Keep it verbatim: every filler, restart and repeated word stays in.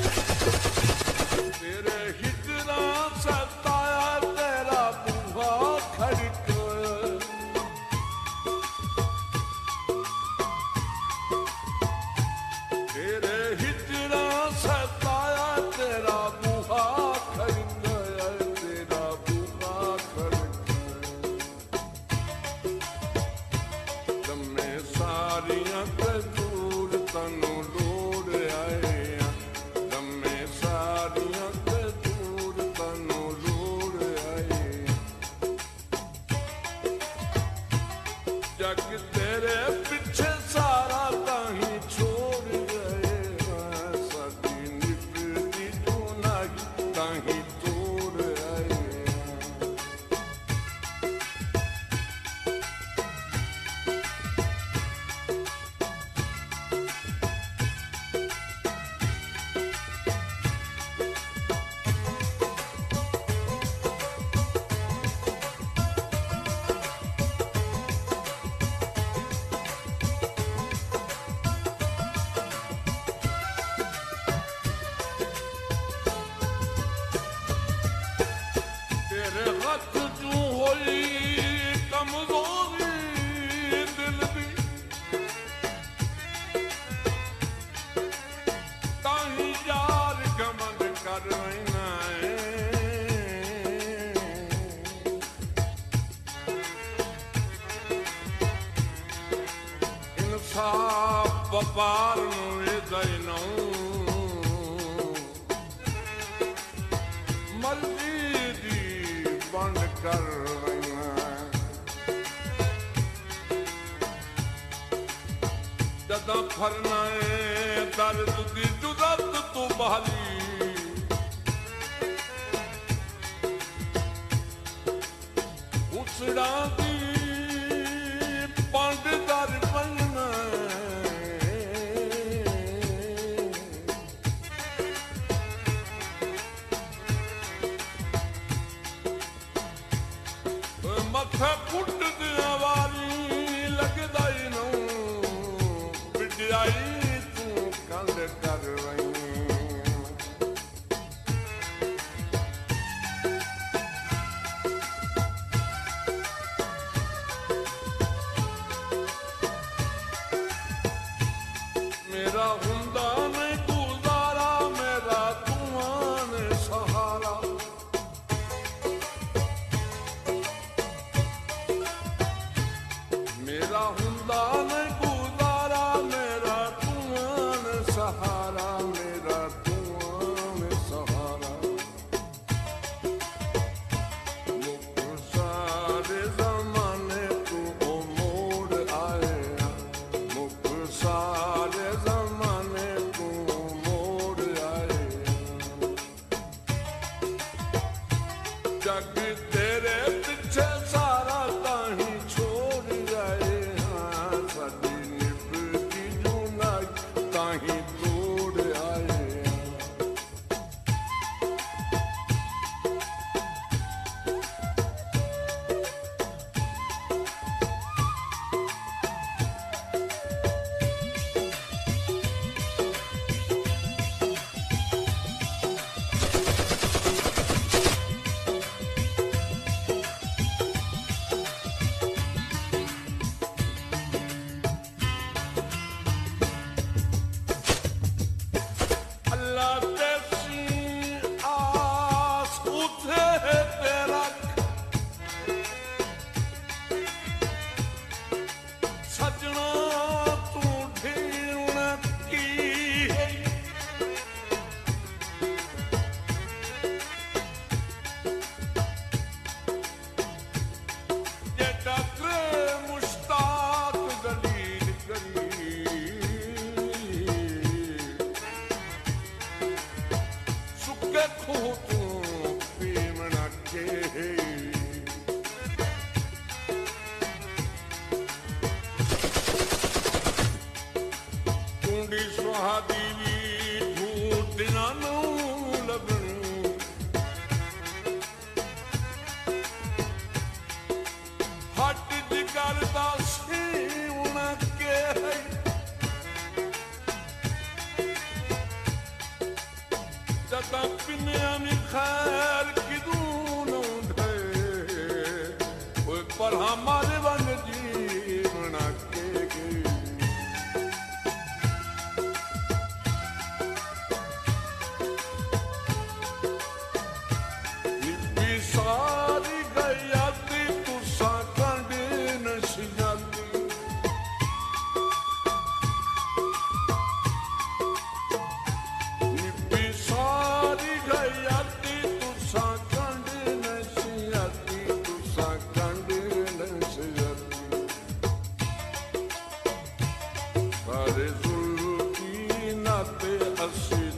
तेरे हिजरा सताया तेरा बूहा खड़काया, तेरे हिजरा सताया तेरा बूहा खड़काया, तेरा बूहा खड़काया। तमे सारियां ते दूर तनु लोड़ आए, तमे सारियां ते दूर तनु लोड़ आए। जग तेरे पिछे सारा ताही छोड़ गए, साडी निभदी जुनाई ताही तोड़ आए। तेरे हथ चू होई कमजोरी दिल दी, ताही यार गमन कर रहीना है। इंसाफ व्यापार नूं इदा ही नऊं, मर्जी दी बंद कर रहीना। जदां फरना है दर्द दी जुदत तू बहाली, उसड़ा दी पंड दर बनना। मथे पुट दिया वारी लगदा ही नूं, बिजाई तू कंध कर रही। मेरा हुंदा नहीं गुजारा, मेरा धुआं ने सहारा। मेरा हुंदा नहीं गुजारा, मेरा धुआं ने सहारा, मेरा धुआं ने सहारा। मुख सारे जमाने तू ओ मोड़ आए, मुख सारे जमाने तू मोड़ आए। जग तेरे पिछे सारा ताही छोड़ जाए, हाँ साडी निभदी जुनाई ताही तोड़ आए। अल्लाह तेरी आस उठे तेरा, सजना तू ढीण की है। ये डकरे मुश्ताक दलील करी, सुके खूह तू पीमना के। कुंडी सुहादी भी झूठ ना नूं लभनी, हट जिगर दा सीउण के। ਤਾਂ ਪਿੰਨਿਆਂ ਨੀ ਖੈਰ ਕਿਦੂ ਨੂੰ ਢੇ ਓਏ ਪਰ ਹਮਾਰੇ ਵੰਗ ਜੀਵਨ ਕੇ ਗਈ ਨਿੱਬੀ ਸਾਰੀ ਗਈ ਤੁਸਾਂ ਕੰਡ ਨਸ਼ਿਆਤੀ ਨਿੱਬੀ ਸਾਰੀ ਗਈ ਤੁਸਾਂ ਕੰਡ ਨਸ਼ਿਆਤੀ ਤੁਸਾਂ ਕੰਡ ਨਸ਼ਿਆਤੀ ਸਾਰੇ ਜ਼ੁਲਫੀ ਨਾਤੇ ਅਸੀਂ